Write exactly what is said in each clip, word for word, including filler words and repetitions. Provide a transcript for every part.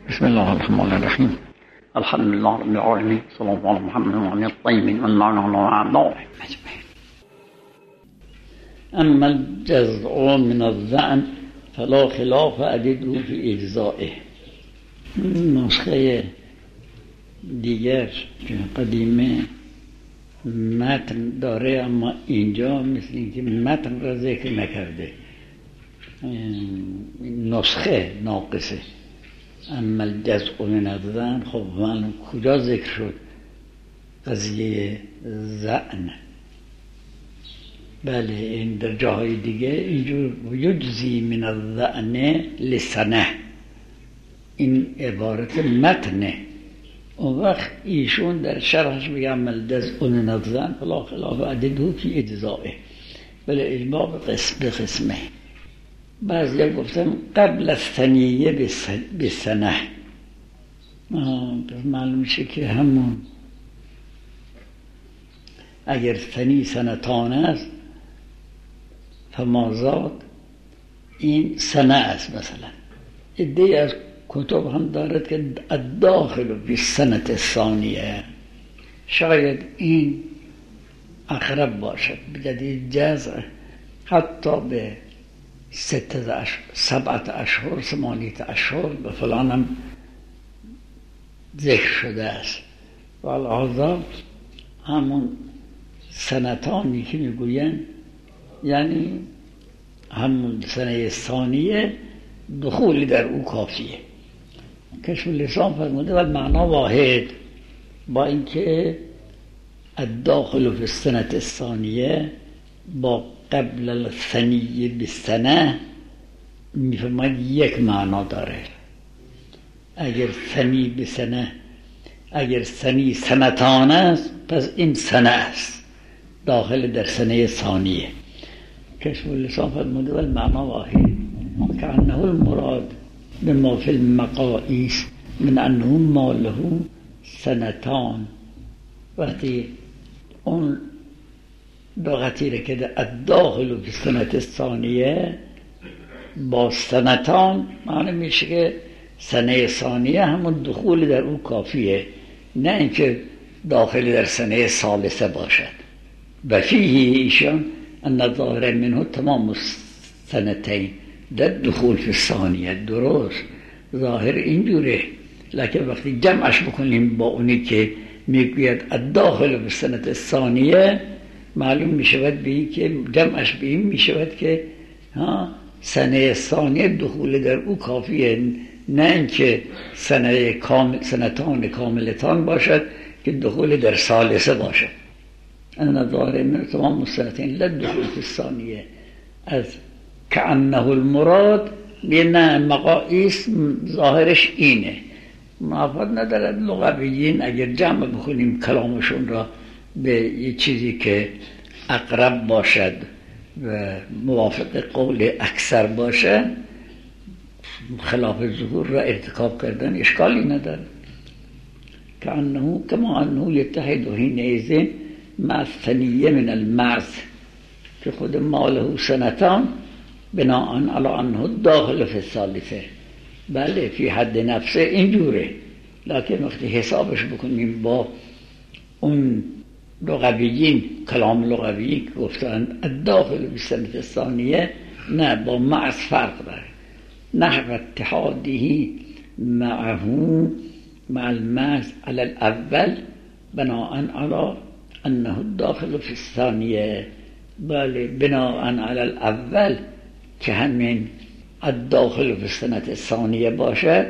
بسم الله الرحمن الرحیم. الحمد لله رب العالمین، صلی الله علی محمد و علی الطیبین و المعنى وعلا. اما الجزع من الظأن فلا خلاف عدده فی اجزائه. نسخه دیگر که قدیمه متن داره، اما اینجا مثل اینکه متن را ذکر نکرده، نسخه ناقصه. اما الجزع من الظأن، خب معلوم کجا ذکر شد قضیه ظأن؟ بله، این در جاهای دیگه اینجور یجزی من الظأن لسنه، این عبارت متنه. اون وقت ایشون در شرحش میگه اما الجزع من الظأن فلا خلاف عدده فی اجزائه. بله، اجماع به قسم به قسمه. بعضی گفتم قبل از ثنیه به سنه، معلوم میشه که همون اگر ثنی سنتان است فمازاد این سنه است. مثلا عده‌ای از کتب هم دارد که الداخل فی السنة الثانیه، شاید این اقرب باشد به جدید جزع، حتی به ستة اشهر سبعت اشهر ثمانیت اشهر به فلان هم ذکر شده است. و لحاظا همون سنتانی که میگوین یعنی همون سنه ثانیه دخولی در او کافیه. کشف اللسان فرموده و معنا واحد، با اینکه الداخل فی السنة الثانیه با قبل الثنیه بسنه میفرماید یک معنا داره. اگر ثنی بسنه، اگر ثنی سنتان است پس این سنه است، داخل در سنه ثانیه. کشف اللسان فرموده و معنا واحد کأنه المراد بما فی المقاییس من انه ما له سنتان. وقتی اون لغتی را که الداخل فی السنة الثانیه با سنتان معنی میشه که سنه ثانیه همون دخول در او کافیه، نه اینکه داخل در سنه ثالثه باشد. و فیه ایشان ان ظاهر منه تمام سنتین در دخول فی الثانیه. درست ظاهر اینجوره، لکن وقتی جمعش بکنیم با اونی که میگوید الداخل فی السنة الثانیه، معلوم میشود به این که جمعش به این میشود که ها سنه ثانیه دخول در او کافیه، نه اینکه سنه کامل سنتان کاملتان باشد که دخول در ثالثه باشد. ان ظاهر من تمام السنتین لا دخول فی الثانیه. از کأنه المراد نه مقاییس ظاهرش اینه، معافات ندارد. لغویین اگر جمع بکنیم کلامشون را به یه چیزی که اقرب باشد و موافق قول اکثر باشد، خلاف ظهور را ارتکاب کردن اشکالی ندارد. که انه کما انه یتحد حینئذ مع الثنیه من المعز، که خود ماله سنتان بناء علی انه داخل فی الثالثه. بله، فی حد نفسه اینجوره، لکن وقتی حسابش بکنیم با اون لغویین، کلام لغوی که گفتن الداخل فی السنة الثانیه، نه، با معز فرق داره. نحو اتحاده معه مع المعز على الاول بناء على انه الداخل فی الثانیه. بله، بناء على الاول که همین الداخل فی السنة الثانیه باشد،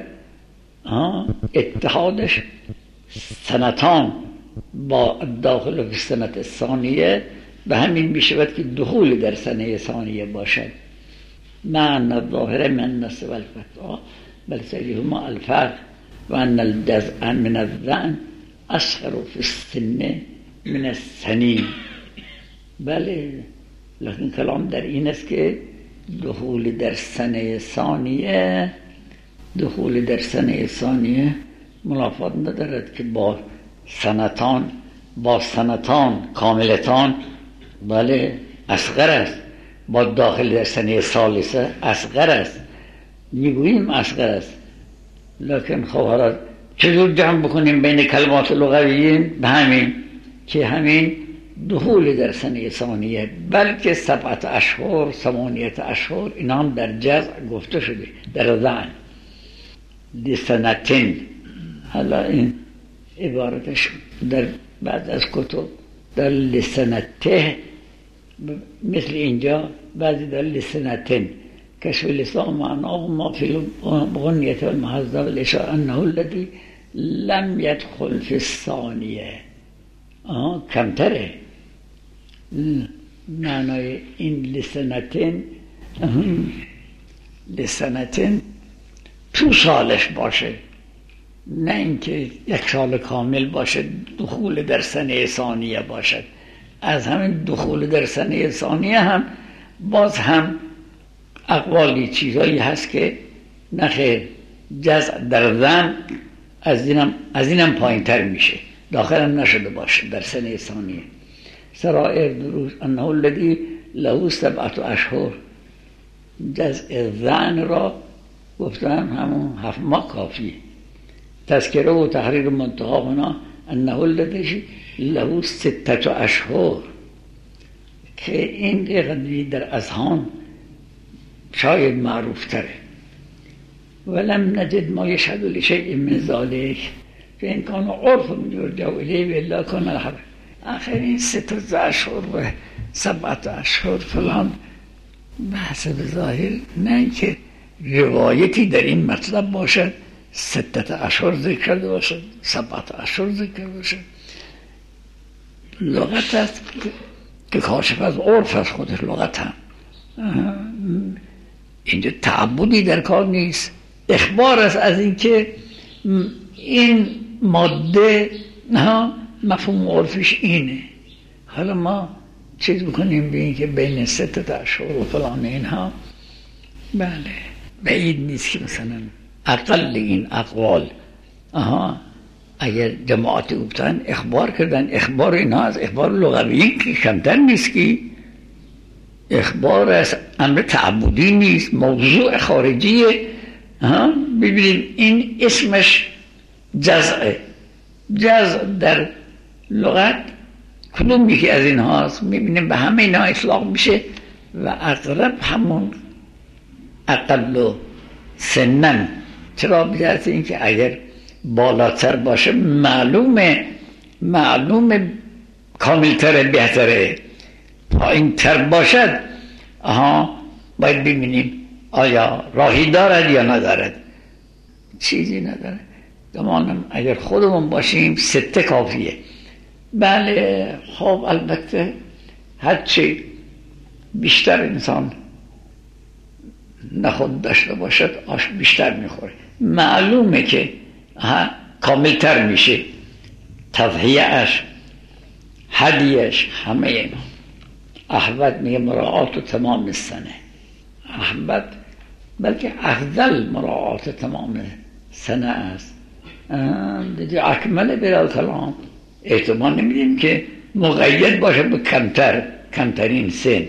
اتحادش سنتان با داخل فی السنة الثانیه به همین میشود که دخول در سنه ثانیه باشد. معنی الظاهر من النص و الفتح بل سریهما الفرق و ان الجزع من الظأن اصغر فی السن من الثنی. بله، لیکن کلام در این است که دخول در سنه ثانیه دخول در سنه ثانیه منافات ندارد که با سنتان با سنتان کاملتان. بله، اصغر است، با داخل در سنه ثالثه اصغر است. میگوییم اصغر است، لکن خب حالا چجور جمع بکنیم بین کلمات لغویین؟ به همین که همین دخول در سنه ثانیه، بلکه سبعت اشهر، ثمانیت اشهر، اینا هم در جزع گفته شده در ذهن لسنتین. حالا این عبارتش در بعد از کتب در لسنته مثل اینجا، بعضی در لسنتین کشف لسان معناه ما فی الغنیت والمحذب الاشاره انه الذی لم يدخل فی الثانیه. آه کمتره معنای این لسنتین، لسنتین تو سالش باشه، نه اینکه یک سال کامل باشه دخول در سنه ثانیه باشد. از همین دخول در سنه ثانیه هم باز هم اقوالی چیزایی هست که نخیر جزع در ذهن از اینم از اینم پایین تر میشه، داخلم نشده باشه در سنه ثانیه. سرائر دروس انه الذی له سبعت اشهر، جزع ذهن را گفتم همون هفت ماه کافیه. تذکره و تحریر منتها هنا انه الذی له ستت اشهر، که این قدری در اذهان شاید معروف تره. ولم نجد ما یشهد لشیء من ذلک فإن كان عرف یرجع الیه والا کان الحق. آخر این ستت اشهر و سبعت اشهر فلان بحث به ظاهر، نه که روایتی در این مطلب باشد ستت اشهر ذکر کرده باشد، سبعت اشهر ذکر باشد. لغت است که کاشف از عرف از خودش لغت هم. اینجا تعبدی در کار نیست، اخبار است از اینکه این ماده مفهوم عرفش اینه. حالا ما چیز بکنیم به این که بین ستت اشهر و فلان اینها، بله بعید نیست که مثلا اقل این اقوال آها اگر جماعت گفتن اخبار کردن، اخبار اینا از اخبار لغوی که کمتر نیست، که اخبار از امر تعبدی نیست، موضوع خارجیه. ها ببینید این اسمش جزعه. جزع در لغت کدوم یکی از این هاست؟ میبینیم به همه اینا اطلاق میشه و اقرب همون اقل و سنن. چرا؟ بجرد این که اگر بالاتر باشه معلومه معلومه کاملتره بهتره، پایین تر باشد آها باید ببینیم آیا راهی دارد یا ندارد. چیزی نداره. گمانم اگر خودمون باشیم سته کافیه. بله خب البته هرچی بیشتر انسان نخود داشته باشد آش بیشتر میخوره، معلومه که کاملتر میشه تضحیه‌اش، هدیه‌اش، همه اینا. احمد میگه مراعات تمام السنه. احمد بلکه افضل مراعات تمام سنه است. دیگه اکمل بلا کلام احتمال نمیدیم که مقید باشه به کمتر کمترین سن.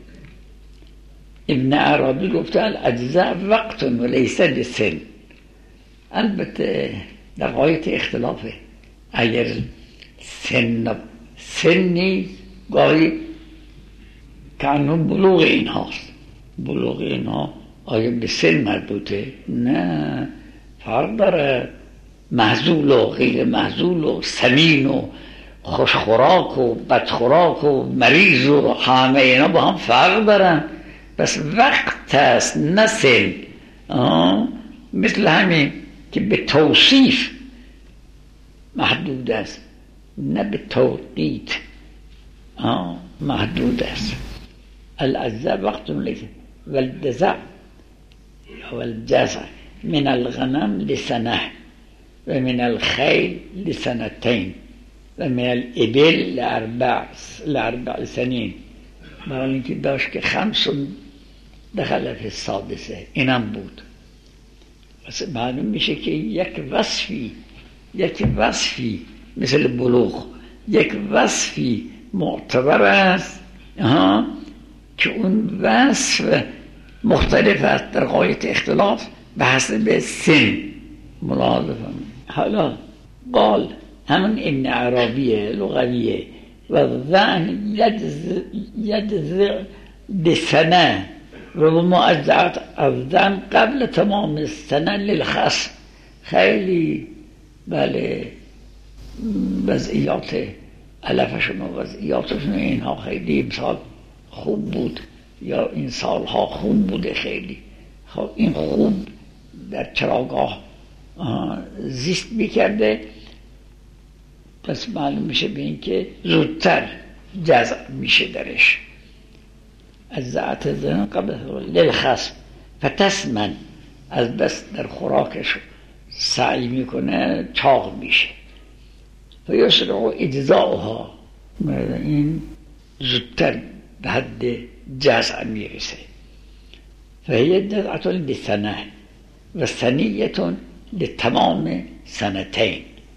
ابن عربی گفته الاجزاء وقت و لیس لسن. البته در غایت اختلافه. اگر سن سنی گاهی کانون بلوغ این هاست، بلوغ اینها آیا به سن مربوطه؟ نه، فرق داره. محزول و غیر محزول و سمین و خوشخوراک و بدخوراک و مریض و همه اینا با هم فرق دارن. بس وقت هست نه سن. مثل همین که به توصیف محدود است نه به توقیت محدود است. الاجزاء وقت لیس والجزع والجزع من الغنم لسنه و من الخیل لسنتین و من الابل لاربع لاربع سنین. برای اینکه داشت که خمس دخل فی السادسه اینم بود. پس معلوم میشه که یک وصفی یک وصفی مثل بلوغ یک وصفی معتبر است ها که اون وصف مختلف است در غایت اختلاف به حسب سن ملاحظه. حالا قال همون ابن عربیه لغویه و ذهن یجزع بسنه و معزعت از ذهن قبل تمام السنه للخصم. خیلی بله وضعیات علفشون و وضعیاتشون اینها خیلی امسال خوب بود یا این سالها خوب بوده خیلی. خب این خوب در چراگاه زیست میکرده، پس معلوم میشه به این که زودتر جزع میشه درش از زعت زن قبل للخصم فتسمن از بس در خوراکش سعی میکنه چاق میشه. فیسرع اجزاؤها این زودتر به حد جزع میرسه. فهی جزعة لسنه و سنیة لتمام سنتين.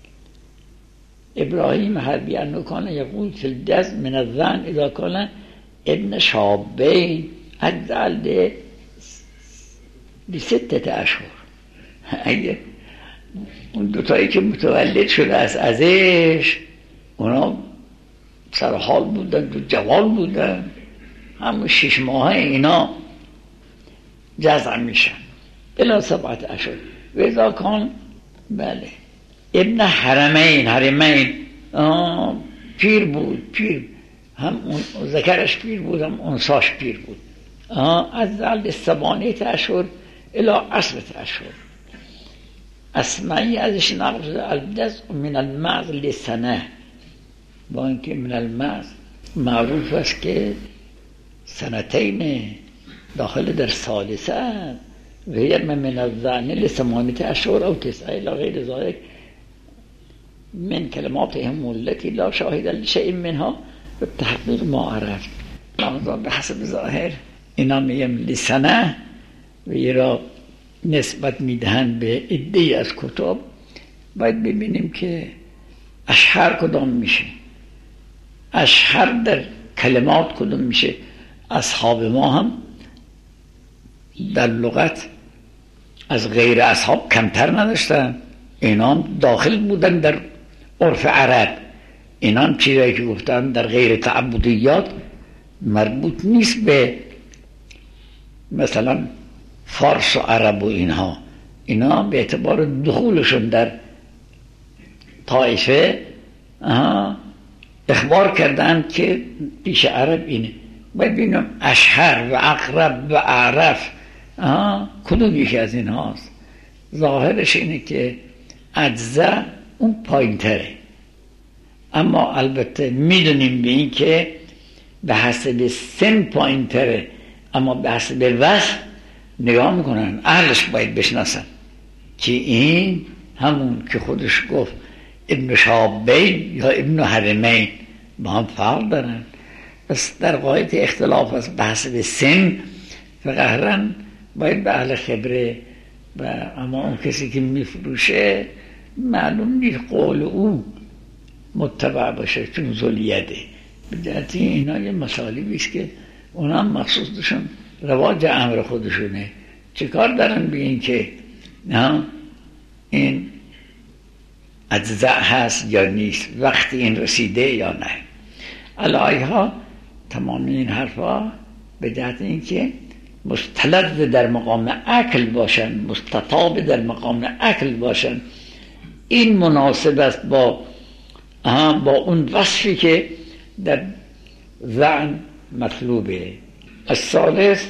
ابراهیم حربی انه کان یقول فی الجزع من الظن اذا کان ابن شابین اجزع لستة اشهر. اگه اون دوتایی که متولد شده از ازش اونا سرحال بودن و جوان بودن، همون شش ماه اینا جزع میشن الی سبعت اشهر. و اذا کان بله ابن حرمین حرمین پیر بود، پیر هم اون ذکرش پیر بود هم انثاش پیر بود. از ذل ثمانیت اشهر الی عشرة اشهر. اسمعی ازش نقل شده الجزع من المعز لسنه، با اینکه من المعز معروف است که سنتین داخل در ثالثه است و هی من الظن لثمانیت اشهر او تسعه الی غیر ذلک من کلماتهم التي لا شاهد لشیء منها و تحقیق ما عرفت. لحظا به حسب ظاهر اینا میم لسنه و یه را نسبت میدهند به عده‌ای از کتاب. باید ببینیم که اشهر کدام میشه، اشهر در کلمات کدام میشه. اصحاب ما هم در لغت از غیر اصحاب کمتر نداشتن، اینا هم داخل بودن در عرف عرب. اینا هم چیزایی که گفتن در غیر تعبدیات مربوط نیست به مثلا فارس و عرب و اینها. اینا به اعتبار دخولشون در طائفه اخبار کردن که پیش عرب اینه. باید ببینم اشهر و اقرب و اعرف کدوم یکی از این هاست. ظاهرش اینه که اجزا اون پایین تره، اما البته میدونیم به این که به حسب سن پایین تره، اما به حسب وصف نگاه میکنن اهلش باید بشناسن که این همون که خودش گفت ابن شابین یا ابن حرمین با هم فرق دارن. پس در قاعدت اختلاف است به حسب سن فقهرا باید به اهل خبره و اما اون کسی که میفروشه معلوم نیست قول او متبع باشه چون ذولیده. به جهتی اینا یه مسائلی است که اونا هم مخصوص داشتن رواج امر خودشونه. چه کار دارن به این که نه این اجزا هست یا نیست، وقتی این رسیده یا نه. علایها تمام این حرفا به جهت این که مستلذ در مقام عقل باشن، مستطاب در مقام عقل باشن. این مناسب است با با اون وصفی که در ذهن مطلوبه. الثالث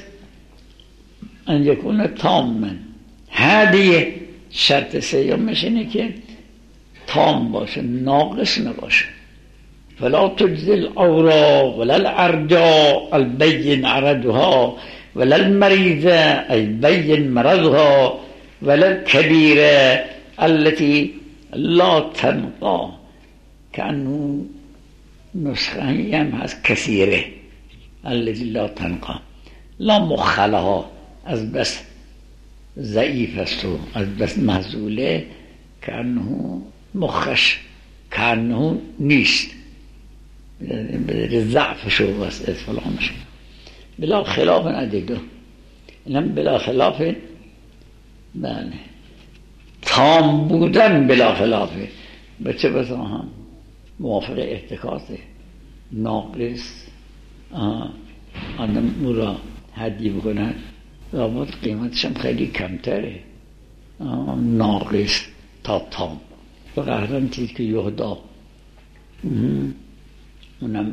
ان یکون تاما. هدیه شرط سیومش اینه که تام باشه، ناقص نباشه. فلا تجزي الأوراق ولا الأرجاء البين عرضها ولا المريضة البين مرضها ولا الكبيرة التي لا تنقى. كأنه نسخه هم هست كثيرة التي لا تنقى لا مخلها از بس ضعیف است و از بس محزوله كأنه مخش كأنه نیست به ضعف شو بس فلانش بلا خلاف ندیدو اینم بلا خلاف بله تام بودن بلا خلافه به چه بسا هم موافق ارتکاسه ناقص آدم او را هدیه بکنن لابد قیمتش هم خیلی کمتره ناقص تا تام و قهرم چیز که یهدا اونم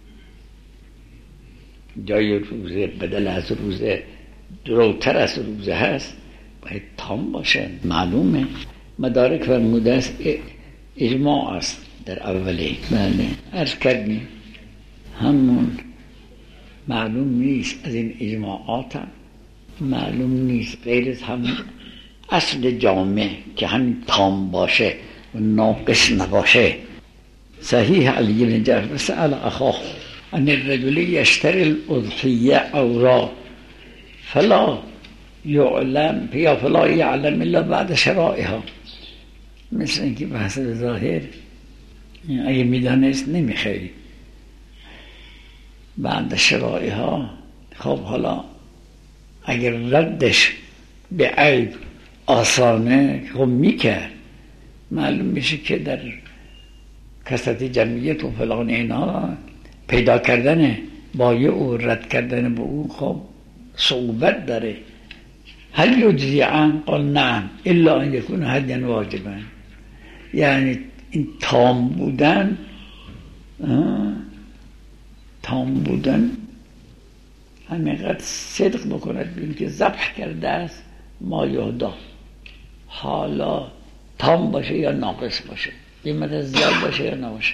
جای روزه بدل از روزه دروتر از روزه هست باید تام باشه معلومه مدارک فرموده است اجماع است در اولی بله عرض کردیم همون معلوم نیست از این اجماعات هم معلوم نیست غیر از همون اصل جامع که همین تام باشه و ناقص نباشه صحیح علی بن جعفر سأل اخاه ان الرجل يشتري الاضحیه اوراق فلا یعلم یا فلا یعلم الا بعد شرائها مثل اینکه بحث ظاهر اگه میدانست نمیخری بعد شرائها. خب حالا اگر ردش به عیب آسانه خب میکرد معلوم میشه که در کسرت جمعیت و فلان اینا پیدا کردن بایع و رد کردن به اون خب صعوبت داره. هل یجزی عن؟ قال نعم الا ان یکون هدیا واجبا. یعنی این تام بودن تام بودن همینقدر صدق بکند ببین که ذبح کرده است ما یهدا، حالا تام باشه یا ناقص باشه، قیمت زیاد باشه یا نباشه،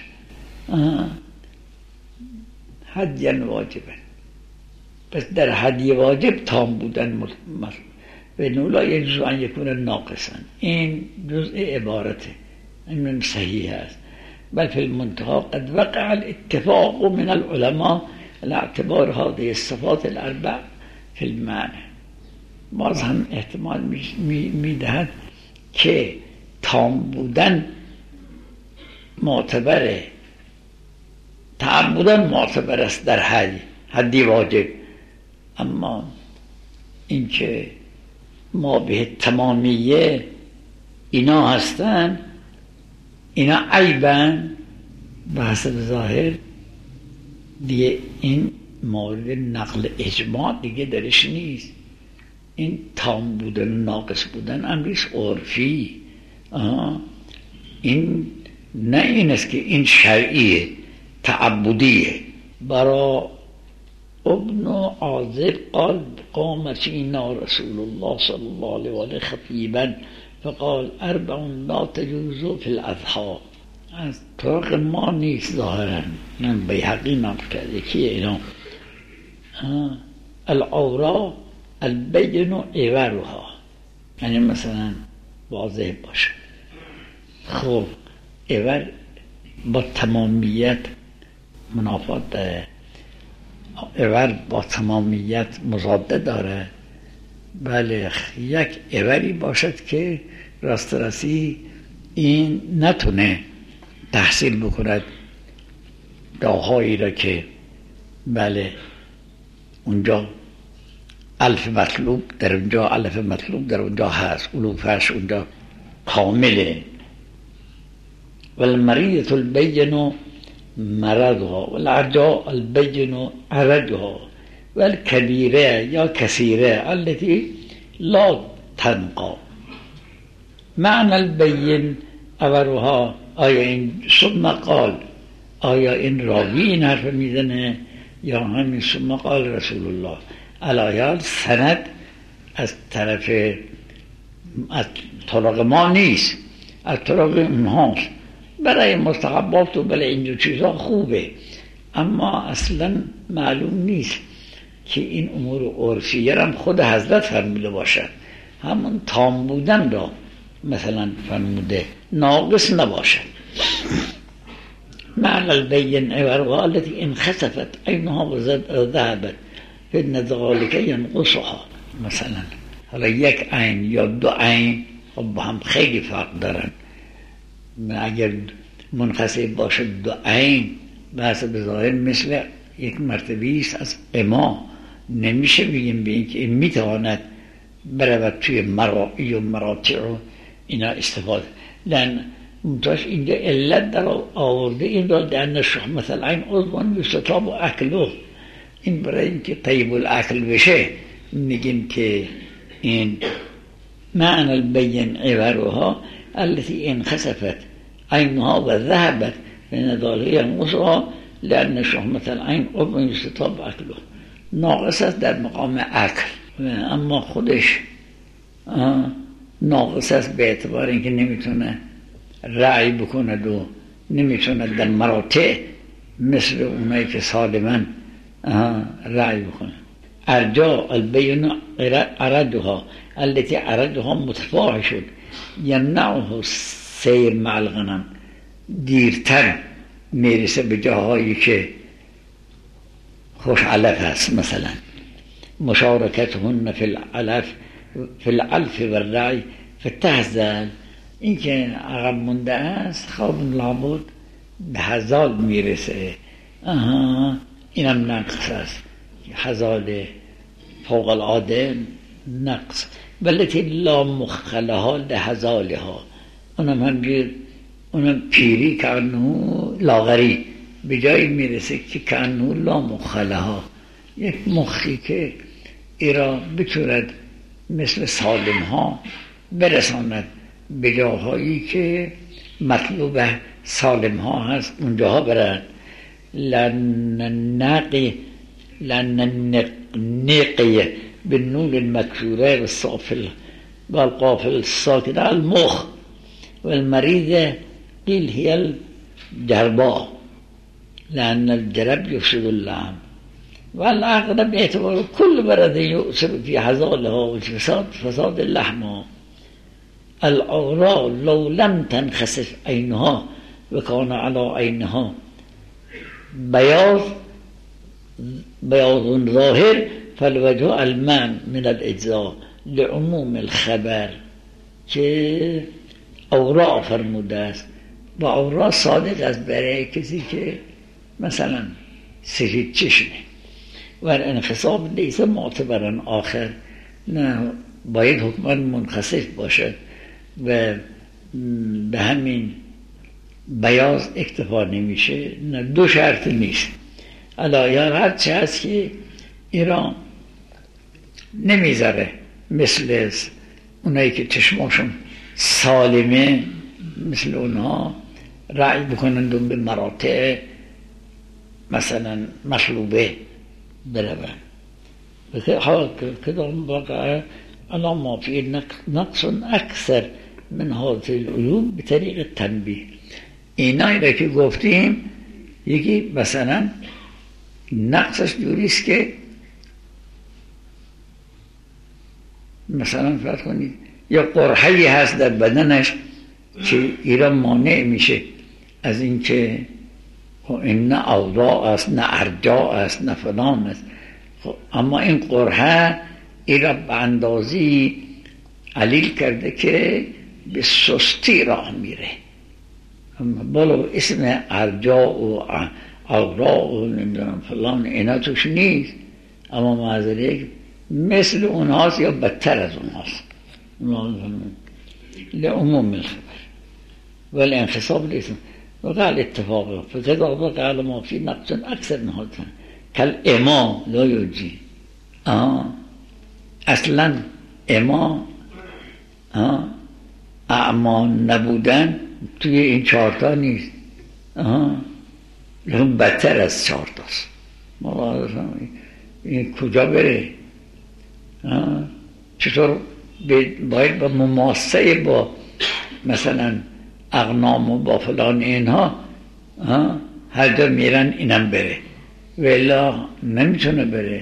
هدیا واجبا. پس در هدیه واجب تام بودن و نولا یجوز ان یکون ناقصا. این جزء عبارته، این صحیح است. بل فی المنتهى قد وقع الاتفاق من العلماء على اعتبار هذه الصفات الاربع فی المعنى. باز هم احتمال میدهد که تام بودن معتبره، تعبدن معتبر است در حدی حدی واجب، اما اینکه ما به تمامیه اینا هستن، اینا عیبن به حسب ظاهر دیگه این مورد نقل اجماع دیگه درش نیست. این تام بودن ناقص بودن امریش عرفی، این نه این است که این شرعیه تعبدیه. برا ابن عازب قال قام فينا رسول الله صلى الله عليه وآله خطيبا فقال اربع لا تجوز في الاضحى. از طرق ما نیست ظاهرا، من بیهقی نام کرده کیه اینا؟ العورا البین عورها، یعنی مثلا واضح باشه. خب عور با تمامیت منافات داره، عور با تمامیت مضاده داره. بله یک عوری باشد که راست راستی این نتونه تحصیل بکند داهایی را که بله اونجا الف مطلوب در اونجا الف مطلوب در اونجا هست، علوفش اونجا کامله. والمریض البین مرضها والعرجاء البین عرجها والکبیره یا کثیره التي لا تنقى. معنى البین عورها. آیا این ثم قال، آیا این راوی این حرف میزنه یا همین ثم قال رسول الله؟ الایات سند از طرف از طرق ما نیست، از طرق اونهاست. برای مستحبات و برای اینجور چیزا خوبه، اما اصلا معلوم نیست که این امور عرفیه هم خود حضرت فرموده باشد. همون تام بودن را مثلا فرموده، ناقص نباشد. معنى البين عورها التي انخسفت عينها وذهبت فإن ذلك ينقصها. مثلا حالا یک عین یا دو عین با هم خیلی فرق دارن. اگر منخسف باشه دو عین بحث به ظاهر مثل یک مرتبه است از اما، نمیشه بگیم به این که این میتواند برود توی مراعی و مراتع و اینا استفاده لان منتاش اینجا علت در آورده این را در نشح مثلا این عضوان یستطاب و اکلو این برای اینکه طیب الاکل بشه میگیم که این معنى البين عبارها التي انخسفت عينها وذهبت من ضالية المصرى لأن شحمة العين عضو يستطاب أكله ناقص است در مقام اکل اما خودش ناقص است به اعتبار اینکه نمیتونه رعی بکنه و نمیتونه در مراتع مثل اونایی که سالمن رعی بکنه ارجاء البین عرضها التي عرضها متفاحش شد یمنعه سیر مع الغنم دیرتر میرسه به جاهایی که خوش علف هست مثلا مشارکتهن فی العلف فی العلف و الرعی فتحزل این که عقب مونده است خواب لابد به هزال میرسه آها اینم نقص است هزال فوق العاده نقص والتي لا مخلها لهزالها اونم همجور اونم پیری که انو لاغری به جایی میرسه که که انو لا مخلها یک مخی که ایرا بتورد مثل سالم ها برساند به جاهایی که مطلوب سالم ها هست اونجاها برد لن نقی لن نقی بالنون المكسوره والصافل والقافل الساكنه المخ والمريض قيل هي الجرباء لأن الجرب يفسد اللحم والعقل باعتبار كل مرض يؤثر في حزالها والفساد فساد اللحم العوراء لو لم تنخسف عينها وكان على عينها بياض بياض ظاهر فالوجه المنع من الاجزاء لعموم الخبر که اوراق فرموده است و اوراق صادق است برای کسی که مثلا سفید چشمه و انخصاب لیس معتبرا آخر نه باید حکما منخسف باشد و به همین بیاض اکتفا نمیشه نه دو شرط نیست علایان هر چه هست که ایران نمیذاره مثل اونایی که چشماشون سالمه مثل اونها رعی بکنند و به مراتع مثلا مطلوبه برون حال کدام واقعه الان ما فی نقص اکثر من هذه العیوب به طریق تنبیه اینایی را که گفتیم یکی مثلا نقصش جوریست که مثلا فرض کنید یا قرحه‌ای هست در بدنش که ایران مانع میشه از اینکه این نه اوضاع است نه ارجاع است نه فلان است اما این قرحه ایران به اندازی علیل کرده که به سستی راه میره بالا اسم ارجاع و اوضاع و نمیدونم فلان اینا توش نیست اما معذره مثل اونهاست یا بدتر از اونهاست لعموم الخبر والانخصاب ليس وقال اتفاقه فكذا وقال ما في نقص اكثر من هذا كالإمام لا يجي آه. اصلا امام آه. اعما نبودن توی این چهارتا نیست لیکن بدتر از چهارتاست این کجا بره چطور باید با مماسه با مثلا اغنام و با فلان اینها هر جا میرن اینم بره ولی نمیتونه بره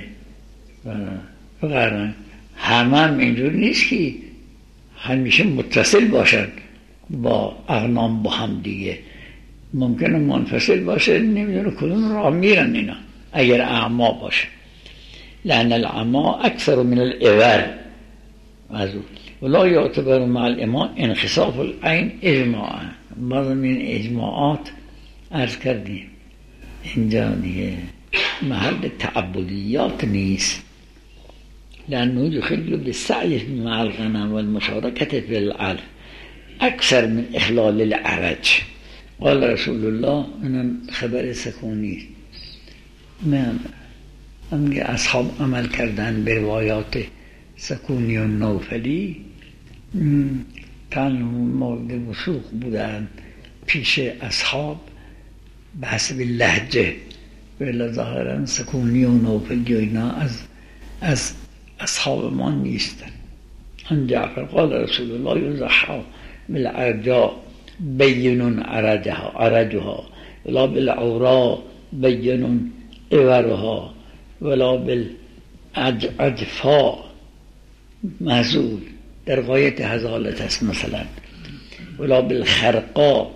فقط همه هم اینجور نیست که همیشه متصل باشن با اغنام با هم دیگه ممکنه منفصل باشه نمیدونه کدوم راه میرن اینا اگر اعما باشه لأن العما اکثر من العور ولا يعتبر مع الإمام انخساف العين اجماعا بعض من اجماعات عرض کردیم اینجا دیگه محل تعبدیات نیست لأنه يخل بالسعي مع الغنم والمشاركة في العلف اکثر من اخلال العرج. قال رسول الله، اینم خبر سکونی، من میگه اصحاب عمل کردن به روایات سکونی و نوفلی، کان مورد وثوق بودن پیش اصحاب به حسب لهجه، ولی ظاهرا سکونی و نوفلی و اینا از از اصحاب ما نیستن. عن جعفر قال رسول الله یضحی بالعرجاء بین عرجها عرجها ولا بالعوراء بین عورها ولا بالعجفاء محزول، در غایت هزالت است مثلا، ولا بالخرقاء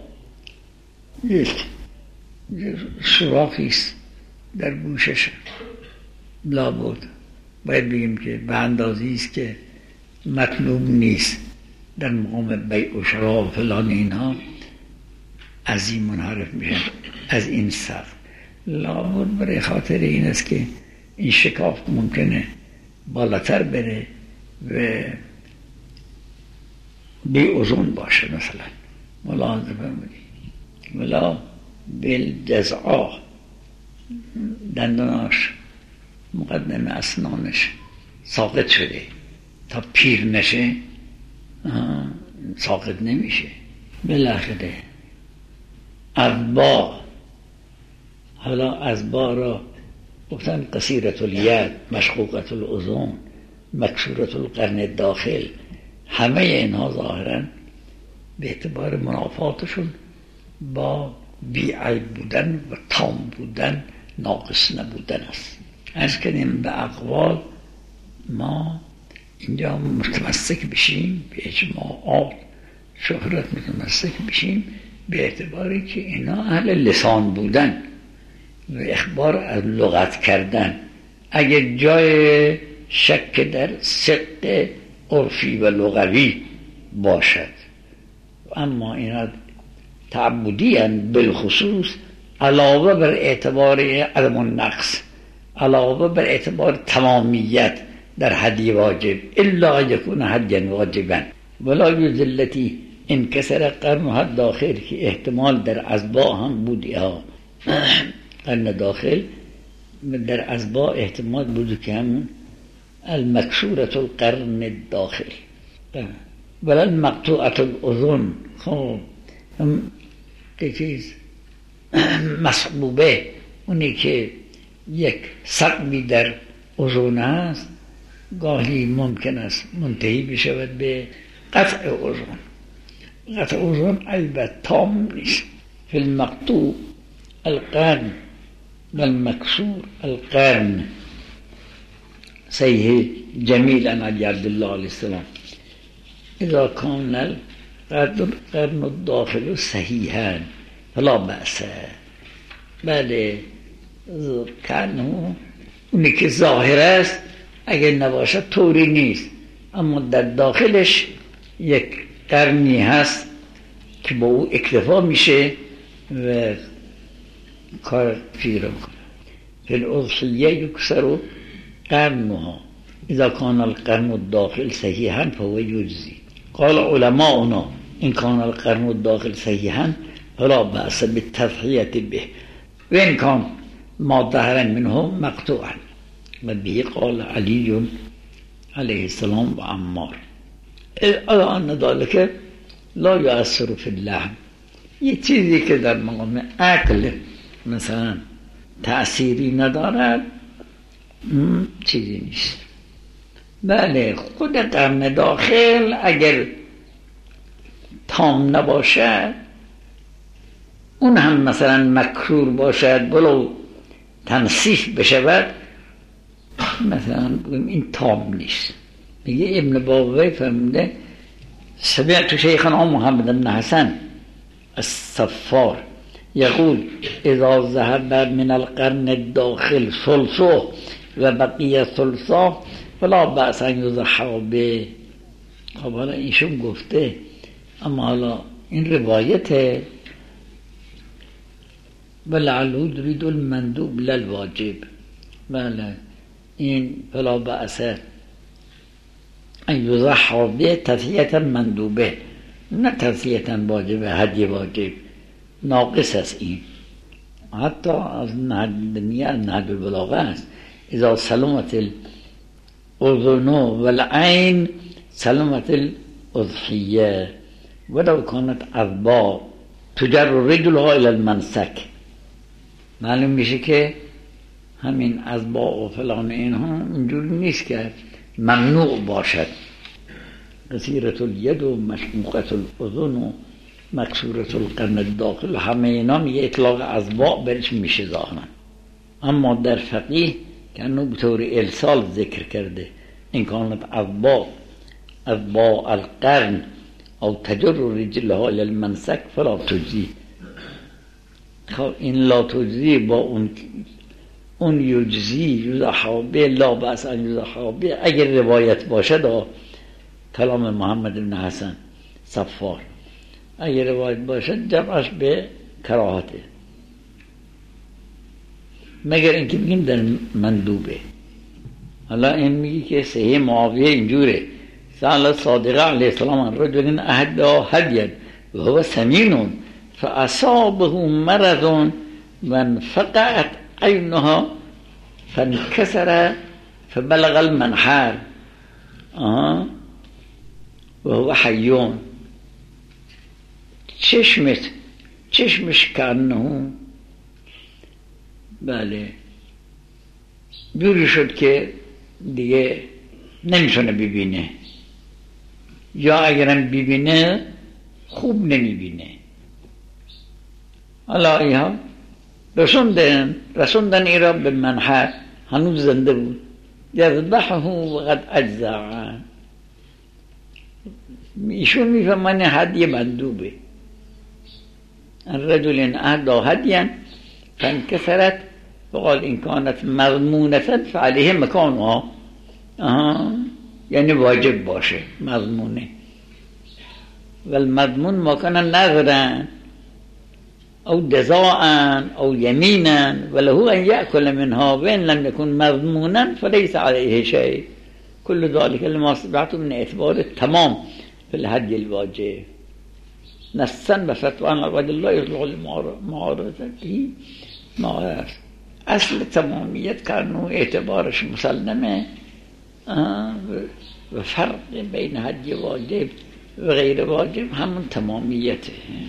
سوراخی است در گوشش، لابد باید بگیم که به اندازی است که مطلوب نیست در مقام بیع و شرا و فلان اینها عظیم منحرف میشن از این سقف. لابد برای خاطر این است که این شکاف ممکنه بالاتر بره و بی اوزون باشه، مثلا ملاحظه فرمودید ولا بالجزعا، دنداناش مقدم اسنانش ساقط شده تا پیر نشه ساقط نمیشه. بالاخره اذبا، حالا اذبا را گفتن قصیرة الید، مشقوقة الاذن، مکسورة القرن داخل، همه اینها ظاهرا به اعتبار منافاتشون با بی‌عیب بودن و تام بودن ناقص نبودن است. از کنیم به اقوال ما اینجا متمسک بشیم، به اجماعات شهرت متمسک بشیم به اعتباری که اینا اهل لسان بودن و اخبار از لغت کردن. اگر جای شک در صدق عرفی و لغوی باشد، اما اینا تعبدی هستند، بالخصوص علاوه بر اعتبار عدم النقص، علاوه بر اعتبار تمامیت در حدی واجب، الا یکون حدیا واجبا ولا یذلتی انکسر قرنها داخل، که احتمال در اذبا هم بودی ها، قرن داخل در اذبا احتمال بود که همون المکسورة القرن داخل ولا المقطوعة الاذن. خب که چیز مصبوبه، اونی که یک سقمی در اذن است، گاهی ممکن است منتهی بشود به قطع اذن. قطع اذن البته تام نیست. فی المقطوع القرن و المکسور القرن. صحیح جمیل عن علی عبدالله علیه السلام اذا کان القرن الداخل صحیحا فلا بأس. بله کنه اونی که ظاهر است اگر نباشد طوری نیست، اما در داخلش یک قرنی هست که با او اکتفا میشه و کار فیره میکنه. فی الاضحیه یکسر قرنها اذا کان القرن الداخل صحیحا فهو یجزی. قال علماؤنا ان کان القرن الداخل صحیحا فلا بأس بالتضحیة به و ان کان ما ظهر منه مقطوعا. و به قال علی علیه السلام و عمار الا ان ذلك لا یؤثر فی اللحم. یه چیزی که در مقام عقل مثلا تأثیری ندارد چیزی نیست. بله خود قرن داخل اگر تام نباشد، اون هم مثلا مکرور باشد ولو تنصیف بشود، مثلا این تام نیست. میگه ابن بابوی فرموده سمعت شیخنا محمد بن حسن الصفار یقول اذا ذهب من القرن الداخل ثلثه و بقیه ثلثه فلا بأس ان یضحی به. خب حالا ایشون گفته، اما حالا این روایته ولعله یرید المندوب للواجب. بله این فلا بأس ان یضحی به تضحیة مندوبه نه تصحیحاً واجب، هدیه واجب ناقص است. این حتی از نهج البلاغه است. اذا سلمت الاذن والعین سلمت الاضحیه ولو کانت اضباء تجر رجلها الى المنسک. معلوم میشه که همین اضباء و فلان اینها اینجوری نیست که ممنوع باشد. قصیرة الید و مشقوقة الاذن و مکسورة القرن داخل، همه اینا یه اطلاق اضباء برش میشه ظاهرا. اما در فقیه که انو به طور ارسال ذکر کرده این کانت اضباء اضباء القرن او تجر رجلها الى المنسک فلا تجزی. خب این لا تجزی با اون اون یجزی یضحابه لا بأس ان یضحابه اگر روایت باشد، کلام محمد بن حسن صفار، اگر روایت باشد جمعش به کراهته، مگر اینکه بگیم در مندوبه. حالا این میگی که صحیح معاویه اینجوره، سأل صادقه علیه السلام عن رجل اهدا هدیا و هو سمین فاصابه مرض وانفقعت عینها فانکسر فبلغ المنحر آه و هو حیون. چشمت چشمش کانه بله جوری شد که دیگه نمیتونه ببینه، یا اگرم ببینه خوب نمیبینه. حالا ایها رسوندن رسوندن ای را به منحر، هنوز زنده بود. یذبحه و قد اجزع. ایشون میفهمن هدیه مندوبه. الرجل اهدا هدیا فانکسرت فقال این کانت مضمونة فعلیه مکانها. آها، یعنی واجب باشه مضمونه. والمضمون ما کان نذرا او دزاعا او یمینا وله ان یأکل منها و ان لم یکن مضمونا فلیس علیه شیء کل ذلك لما استطعت من اعتبار التمام في الهدي الواجب نصا و فتوى عبد الله يصلح لمعارضته ما اصل تمامیت کارنو اعتبارش مسلمه و فرق بین هدی واجب و غیر واجب همون تمامیته.